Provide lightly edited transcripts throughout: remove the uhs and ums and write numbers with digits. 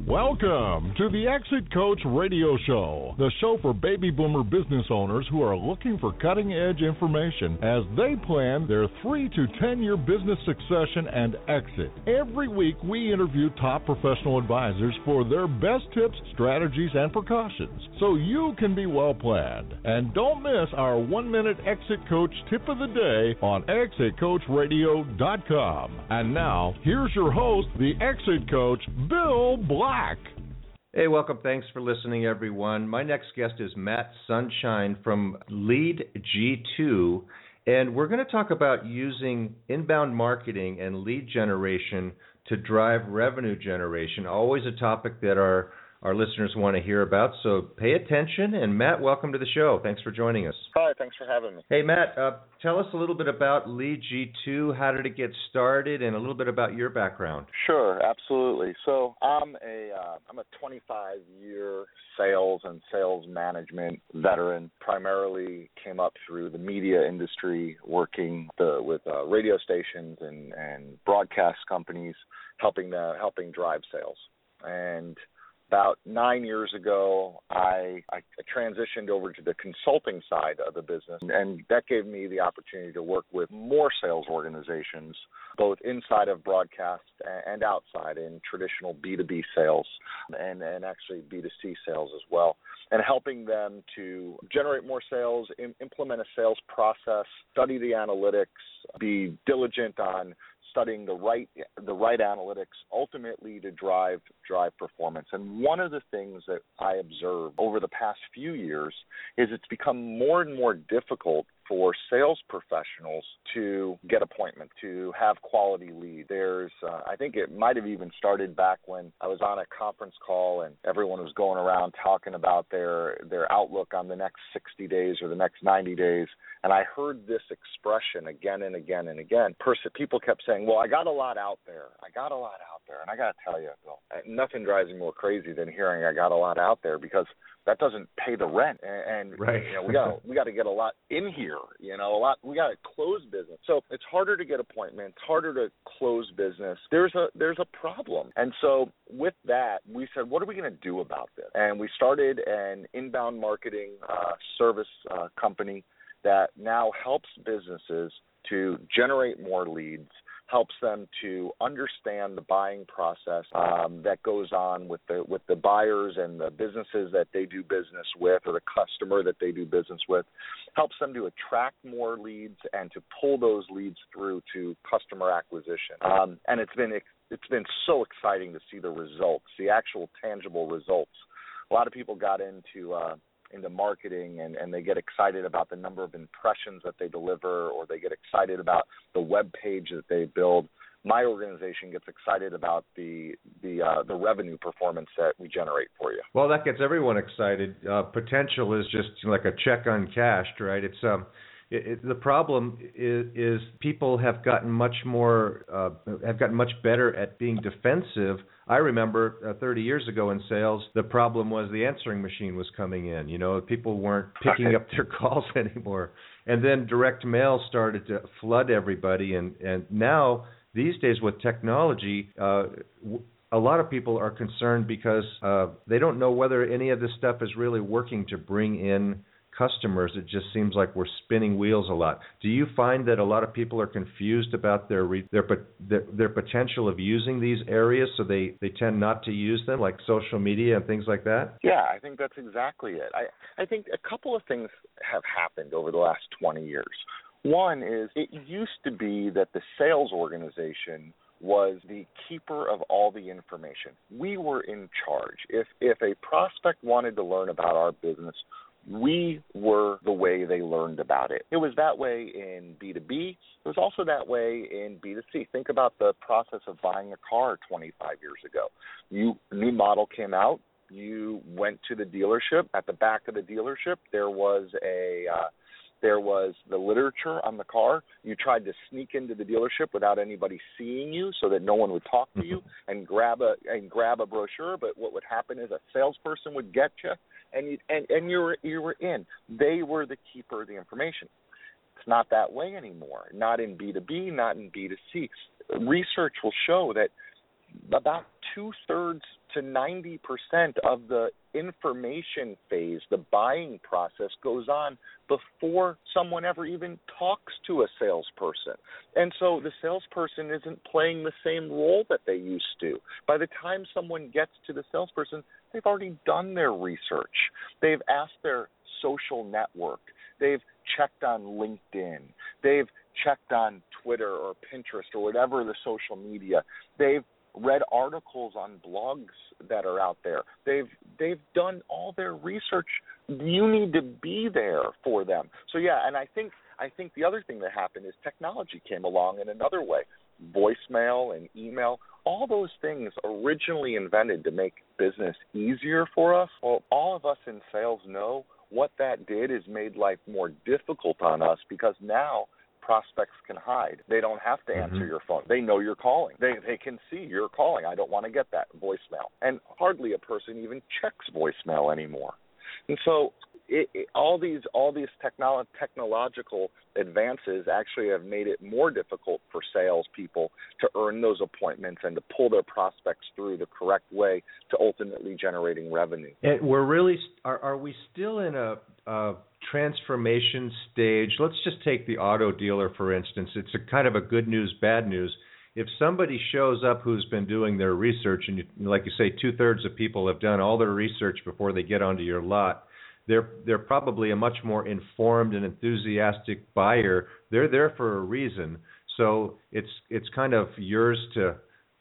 Welcome to the Exit Coach Radio Show, the show for baby boomer business owners who are looking for cutting-edge information as they plan their 3 to 10-year business succession and exit. Every week, we interview top professional advisors for their best tips, strategies, and precautions, so you can be well-planned. And don't miss our 1-minute Exit Coach tip of the day on ExitCoachRadio.com. And now, here's your host, the Exit Coach, Bill Black. Hey, welcome. Thanks for listening, everyone. My next guest is Matt Sunshine from Lead G2, and we're going to talk about using inbound marketing and lead generation to drive revenue generation, always a topic that our listeners want to hear about, so pay attention. And Matt, welcome to the show. Thanks for joining us. Hi, thanks for having me. Hey, Matt, tell us a little bit about Lead G2. How did it get started, and a little bit about your background? Sure, absolutely. So I'm a 25-year sales and sales management veteran. Primarily came up through the media industry, working with radio stations and broadcast companies, helping drive sales. And about 9 years ago, I transitioned over to the consulting side of the business, and that gave me the opportunity to work with more sales organizations, both inside of broadcast and outside in traditional B2B sales and actually B2C sales as well, and helping them to generate more sales, implement a sales process, study the analytics, be diligent on studying the right analytics, ultimately to drive performance. And one of the things that I observed over the past few years is it's become more and more difficult for sales professionals to get appointments, to have quality leads. I think it might have even started back when I was on a conference call and everyone was going around talking about their outlook on the next 60 days or the next 90 days. And I heard this expression again and again and again. People kept saying, well, I got a lot out there. And I got to tell you, Bill, nothing drives me more crazy than hearing I got a lot out there, because that doesn't pay the rent. And right. We got to get a lot in here, we got to close business. So it's harder to get appointments, harder to close business. There's a problem. And so with that, we said, what are we going to do about this? And we started an inbound marketing service company that now helps businesses to generate more leads, helps them to understand the buying process that goes on with the buyers and the businesses that they do business with, or the customer that they do business with, helps them to attract more leads and to pull those leads through to customer acquisition. And it's been so exciting to see the results, the actual tangible results. A lot of people got into marketing and they get excited about the number of impressions that they deliver, or they get excited about the web page that they build. My organization gets excited about the revenue performance that we generate for you. Well, that gets everyone excited. Potential is just like a check uncashed, right? It's the problem is people have gotten much better at being defensive. I remember 30 years ago in sales, the problem was the answering machine was coming in. People weren't picking up their calls anymore. And then direct mail started to flood everybody. And now, these days with technology, a lot of people are concerned because they don't know whether any of this stuff is really working to bring in customers. It just seems like we're spinning wheels a lot. Do you find that a lot of people are confused about their potential of using these areas, so they tend not to use them, like social media and things like that? Yeah, I think that's exactly it. I think a couple of things have happened over the last 20 years. One is, it used to be that the sales organization was the keeper of all the information. We were in charge. If a prospect wanted to learn about our business, we were the way they learned about it. It was that way in B2B. It was also that way in B2C. Think about the process of buying a car 25 years ago. A new model came out. You went to the dealership. At the back of the dealership, there was the literature on the car. You tried to sneak into the dealership without anybody seeing you, so that no one would talk to you, and grab a brochure. But what would happen is a salesperson would get you, and you were in. They were the keeper of the information. It's not that way anymore. Not in B2B, not in B2C. Research will show that about 2/3 to 90% of the information phase, the buying process, goes on before someone ever even talks to a salesperson. And so the salesperson isn't playing the same role that they used to. By the time someone gets to the salesperson, they've already done their research. They've asked their social network. They've checked on LinkedIn. They've checked on Twitter or Pinterest or whatever the social media. They've read articles on blogs that are out there. They've done all their research. You need to be there for them. So yeah, and I think the other thing that happened is technology came along in another way. Voicemail and email, all those things originally invented to make business easier for us. Well, all of us in sales know what that did is made life more difficult on us, because now prospects can hide. They don't have to answer your phone. They know you're calling. They can see you're calling. I don't want to get that voicemail. And hardly a person even checks voicemail anymore. And so all these technological advances actually have made it more difficult for salespeople to earn those appointments and to pull their prospects through the correct way to ultimately generating revenue. And we're really are we still in a transformation stage? Let's just take the auto dealer, for instance. It's a kind of a good news, bad news. If somebody shows up who's been doing their research, and like you say, 2/3 of people have done all their research before they get onto your lot, they're probably a much more informed and enthusiastic buyer. They're there for a reason. So it's kind of yours to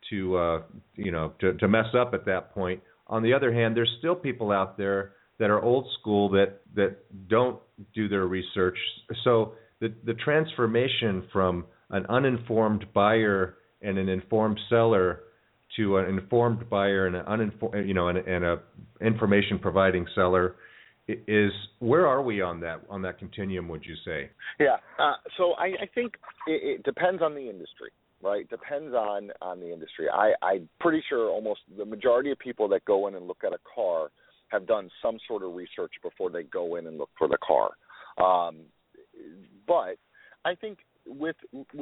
mess up at that point. On the other hand, there's still people out there that are old school that don't do their research. So the transformation from an uninformed buyer and an informed seller to an informed buyer and an and a information providing seller is, where are we on that continuum, would you say? Yeah. So I think it depends on the industry, right? Depends on the industry. I'm pretty sure almost the majority of people that go in and look at a car have done some sort of research before they go in and look for the car. But I think with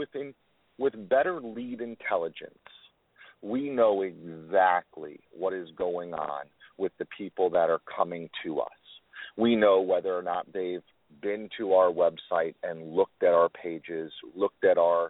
better lead intelligence, we know exactly what is going on with the people that are coming to us. We know whether or not they've been to our website and looked at our pages, looked at our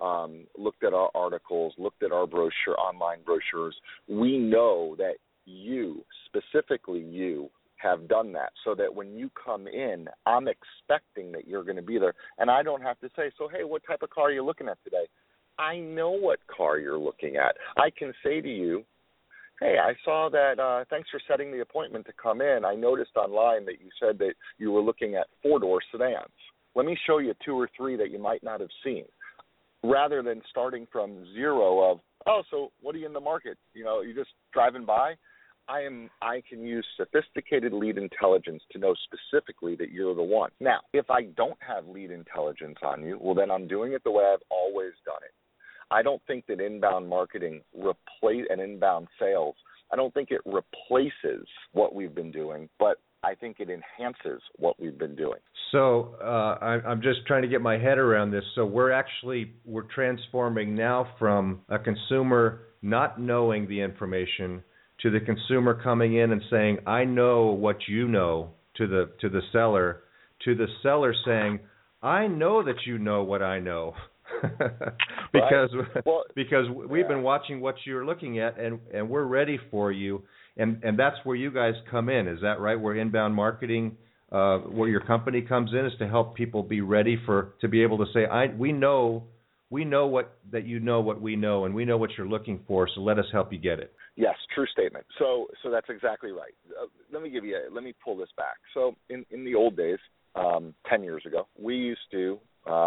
articles, looked at our online brochures. We know that specifically you, have done that, so that when you come in, I'm expecting that you're going to be there. And I don't have to say, so, hey, what type of car are you looking at today? I know what car you're looking at. I can say to you, hey, I saw that, thanks for setting the appointment to come in. I noticed online that you said that you were looking at 4-door sedans. Let me show you 2 or 3 that you might not have seen, rather than starting from zero of, oh, so what are you in the market? You're just driving by. I can use sophisticated lead intelligence to know specifically that you're the one. Now, if I don't have lead intelligence on you, well, then I'm doing it the way I've always done it. I don't think that inbound marketing and inbound sales, I don't think it replaces what we've been doing, but I think it enhances what we've been doing. So I'm just trying to get my head around this. So we're transforming now from a consumer not knowing the information to the consumer coming in and saying, I know what you know, to the seller, to the seller saying, I know that you know what I know. because we've been watching what you're looking at, and we're ready for you, and that's where you guys come in. Is that right? Where inbound marketing, where your company comes in, is to help people be ready to be able to say, we know that you know what we know, and we know what you're looking for, so let us help you get it. Yes, true statement. So that's exactly right. Let me pull this back. So in the old days, 10 years ago, we used to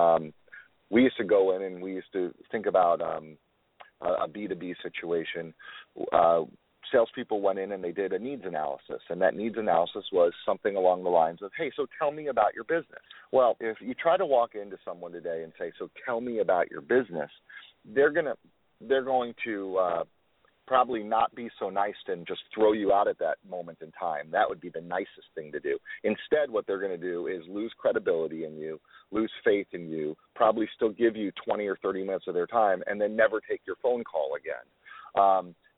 go in and we used to think about a B2B situation. Salespeople went in and they did a needs analysis, and that needs analysis was something along the lines of, hey, so tell me about your business. Well, if you try to walk into someone today and say, so tell me about your business, they're going to probably not be so nice and just throw you out at that moment in time. That would be the nicest thing to do. Instead, what they're going to do is lose credibility in you, lose faith in you, probably still give you 20 or 30 minutes of their time, and then never take your phone call again.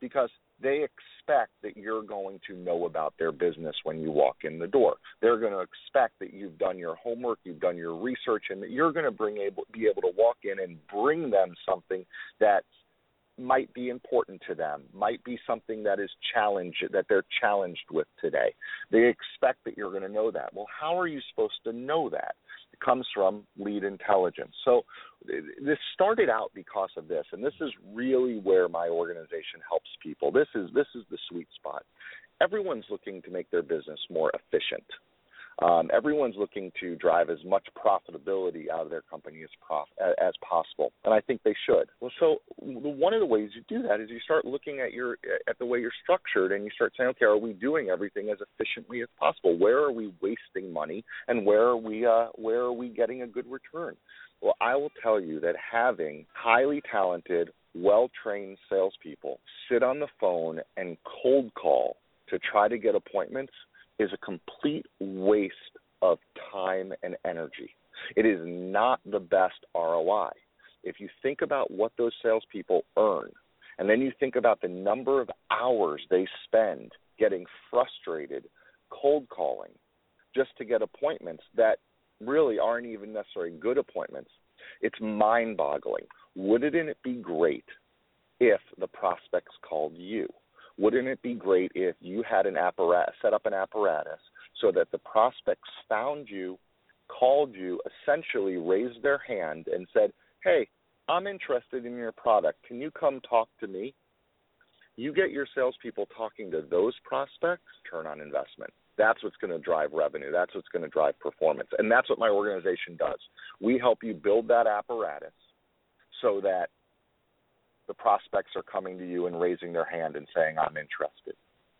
because they expect that you're going to know about their business when you walk in the door. They're going to expect that you've done your homework, you've done your research, and that you're going to be able to walk in and bring them something that might be important to them, might be something that they're challenged with today. They expect that you're going to know that. Well, how are you supposed to know that? It comes from lead intelligence. So this started out because of this, and this is really where my organization helps people. This is the sweet spot. Everyone's looking to make their business more efficient. Everyone's looking to drive as much profitability out of their company as possible, and I think they should. Well, so one of the ways you do that is you start looking at the way you're structured, and you start saying, okay, are we doing everything as efficiently as possible? Where are we wasting money, and where are we getting a good return? Well, I will tell you that having highly talented, well-trained salespeople sit on the phone and cold call to try to get appointments is a complete waste of time and energy. It is not the best ROI. If you think about what those salespeople earn, and then you think about the number of hours they spend getting frustrated, cold calling, just to get appointments that really aren't even necessarily good appointments, it's mind-boggling. Wouldn't it be great if the prospects called you? Wouldn't it be great if you had set up an apparatus so that the prospects found you, called you, essentially raised their hand and said, hey, I'm interested in your product. Can you come talk to me? You get your salespeople talking to those prospects, return on investment. That's what's going to drive revenue. That's what's going to drive performance. And that's what my organization does. We help you build that apparatus so that the prospects are coming to you and raising their hand and saying, I'm interested.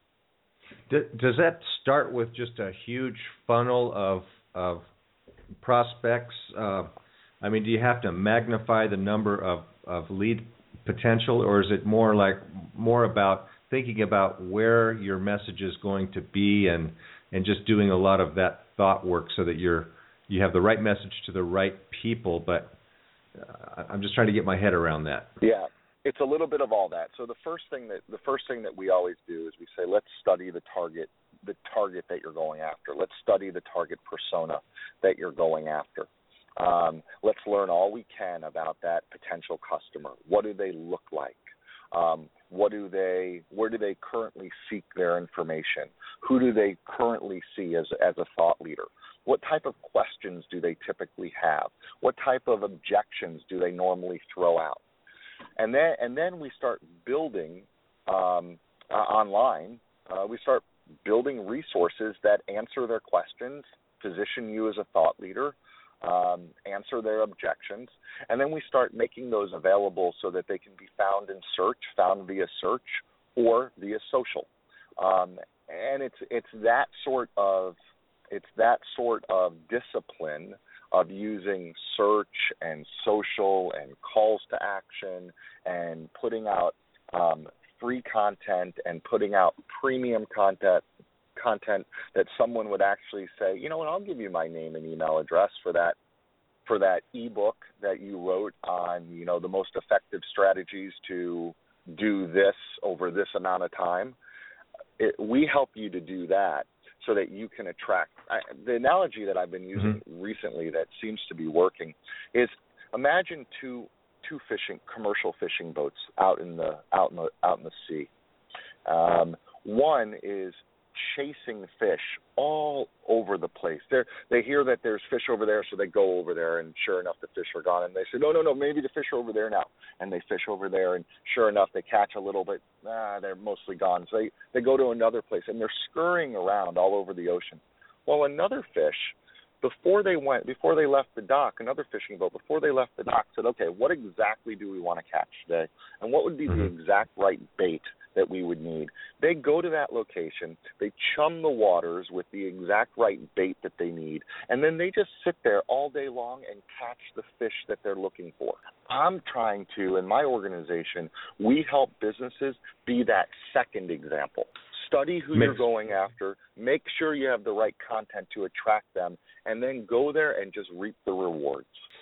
Does that start with just a huge funnel of prospects? I mean, do you have to magnify the number of lead potential, or is it more about thinking about where your message is going to be and just doing a lot of that thought work so that you have the right message to the right people? But I'm just trying to get my head around that. Yeah. It's a little bit of all that. So the first thing that we always do is we say, let's study the target that you're going after. Let's study the target persona that you're going after. Let's learn all we can about that potential customer. What do they look like? Where do they currently seek their information? Who do they currently see as a thought leader? What type of questions do they typically have? What type of objections do they normally throw out? And then we start building online. We start building resources that answer their questions, position you as a thought leader, answer their objections, and then we start making those available so that they can be found via search or via social. And it's that sort of discipline of using search and social and calls to action and putting out free content and putting out premium content that someone would actually say, you know what, I'll give you my name and email address for that ebook that you wrote on, the most effective strategies to do this over this amount of time. We help you to do that so that you can attract. The analogy that I've been using recently that seems to be working is, imagine two commercial fishing boats out in the sea. One is chasing fish all over the place. They hear that there's fish over there, so they go over there, and sure enough, the fish are gone. And they say, no, maybe the fish are over there now. And they fish over there, and sure enough, they catch a little bit. They're mostly gone. So they go to another place, and they're scurrying around all over the ocean. Well, another fish, before they left the dock, another fishing boat, before they left the dock, said, okay, what exactly do we want to catch today? And what would be the exact right bait that we would need? They go to that location, they chum the waters with the exact right bait that they need, and then they just sit there all day long and catch the fish that they're looking for. I'm trying to, in my organization, we help businesses be that second example. Study who you're going after, make sure you have the right content to attract them, and then go there and just reap the rewards.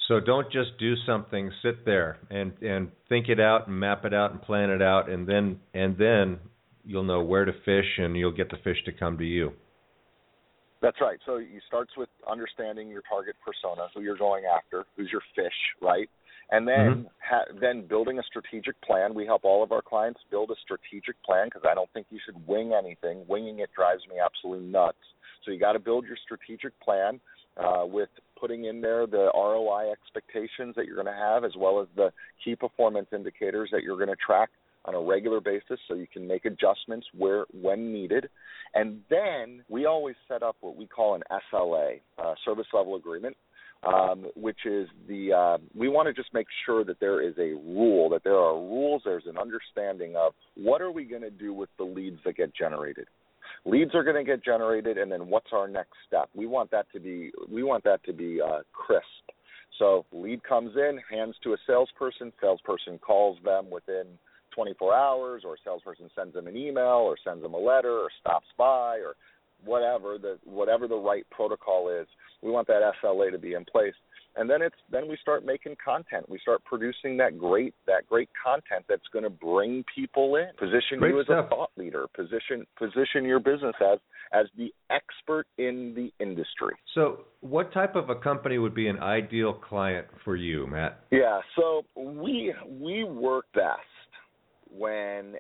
So don't just do something. Sit there and think it out and map it out and plan it out, and then you'll know where to fish, and you'll get the fish to come to you. That's right. So it starts with understanding your target persona, who you're going after, who's your fish, right? And then then building a strategic plan. We help all of our clients build a strategic plan because I don't think you should wing anything. Winging it drives me absolutely nuts. So you got to build your strategic plan with putting in there the ROI expectations that you're going to have, as well as the key performance indicators that you're going to track on a regular basis so you can make adjustments when needed. And then we always set up what we call an SLA, service level agreement, which is we want to just make sure that there is a rule, that there are rules, there's an understanding of what are we going to do with the leads that get generated. Leads are going to get generated, and then what's our next step? We want that to be crisp. So lead comes in, hands to a salesperson calls them within 24 hours, or a salesperson sends them an email or sends them a letter or stops by or whatever the right protocol is. We want that SLA to be in place. And then we start making content. We start producing that great content that's going to bring people in. Position you as a thought leader. Position your business as the expert in the industry. So what type of a company would be an ideal client for you, Matt? Yeah, so we work best when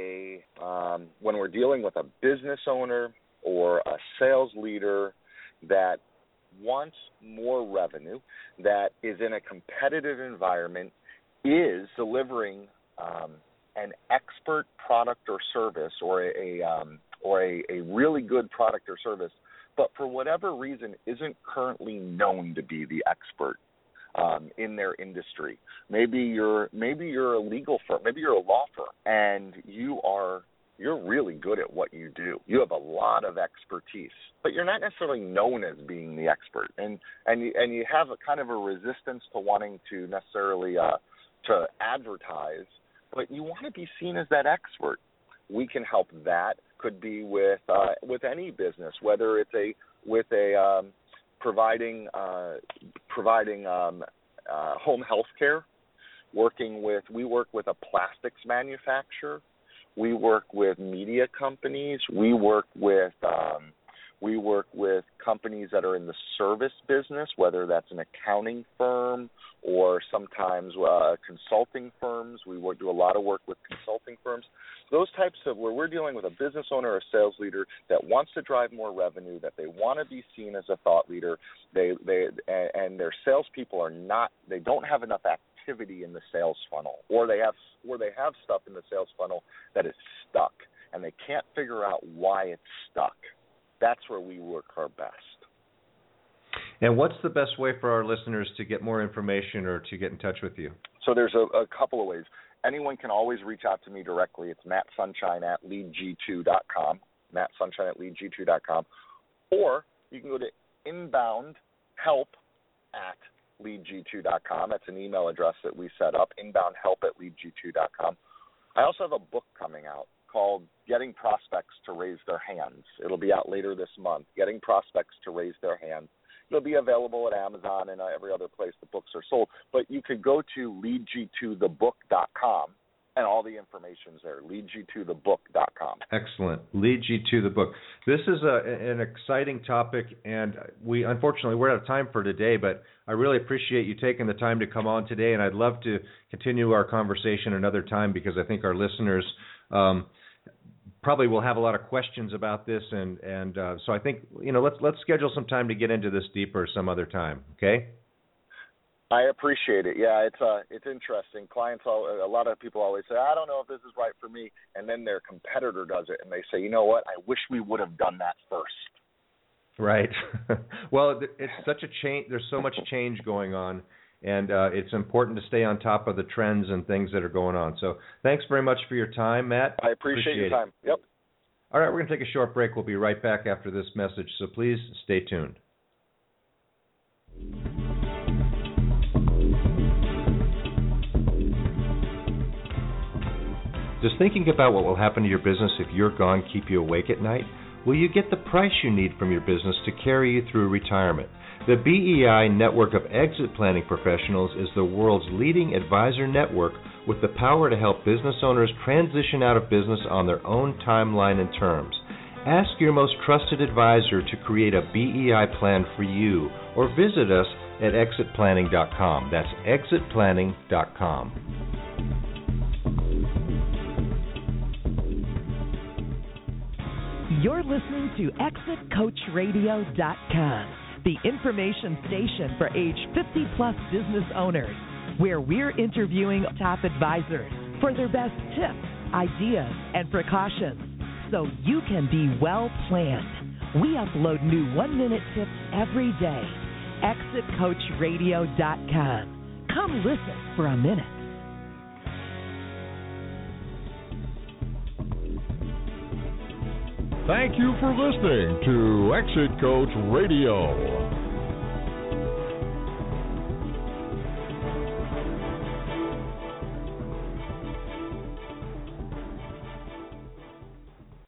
we're dealing with a business owner or a sales leader that wants more revenue, that is in a competitive environment, is delivering an expert product or service, or a really good product or service, but for whatever reason isn't currently known to be the expert in their industry. Maybe you're a legal firm, maybe you're a law firm, and you're really good at what you do. You have a lot of expertise, but you're not necessarily known as being the expert, and you have a kind of a resistance to wanting to necessarily to advertise, but you want to be seen as that expert. We can help that. Could be with any business, whether it's providing home health care. We work with a plastics manufacturer. We work with media companies. We work with companies that are in the service business, whether that's an accounting firm or sometimes consulting firms. We do a lot of work with consulting firms. Those types of where we're dealing with a business owner or a sales leader that wants to drive more revenue, that they want to be seen as a thought leader, and their salespeople they don't have enough activity in the sales funnel, or they have stuff in the sales funnel that is stuck, and they can't figure out why it's stuck. That's where we work our best. And what's the best way for our listeners to get more information or to get in touch with you? So there's a couple of ways. Anyone can always reach out to me directly. It's mattsunshine@leadg2.com, mattsunshine@leadg2.com. Or you can go to inboundhelp@leadg2.com. That's an email address that we set up, inboundhelp@leadg2.com. I also have a book coming out called Getting Prospects to Raise Their Hands. It'll be out later this month, Getting Prospects to Raise Their Hands. It'll be available at Amazon and every other place the books are sold. But you could go to leadg2thebook.com, and all the information's there, leadg2thebook.com. Excellent. Lead you to the book. This is an exciting topic, and unfortunately, we're out of time for today, but I really appreciate you taking the time to come on today, and I'd love to continue our conversation another time because I think our listeners probably will have a lot of questions about this, and so I think let's schedule some time to get into this deeper some other time. Okay. I appreciate it. Yeah, it's interesting. Clients, a lot of people always say, I don't know if this is right for me, and then their competitor does it, and they say, you know what? I wish we would have done that first. Right. Well, it's such a change. There's so much change going on. And it's important to stay on top of the trends and things that are going on. So thanks very much for your time, Matt. I appreciate your time. Yep. All right, we're going to take a short break. We'll be right back after this message, so please stay tuned. Does thinking about what will happen to your business if you're gone keep you awake at night? Will you get the price you need from your business to carry you through retirement? The BEI Network of Exit Planning Professionals is the world's leading advisor network with the power to help business owners transition out of business on their own timeline and terms. Ask your most trusted advisor to create a BEI plan for you, or visit us at exitplanning.com. That's exitplanning.com. You're listening to ExitCoachRadio.com, the information station for age 50-plus business owners, where we're interviewing top advisors for their best tips, ideas, and precautions, so you can be well planned. We upload new 1-minute tips every day. ExitCoachRadio.com. Come listen for a minute. Thank you for listening to Exit Coach Radio.